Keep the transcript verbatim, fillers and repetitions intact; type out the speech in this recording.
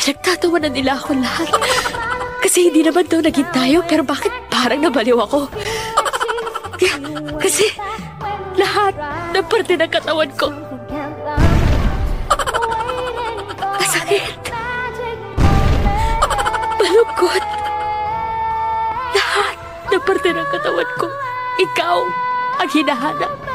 Pinagtatawa na nila ako lahat. Kasi hindi naman daw naging tayo, pero bakit parang nabaliw ako? K- kasi lahat ng parte ng katawan ko masakit. Malungkot. Lahat ng parte ng katawan ko, ikaw ang hinahanap.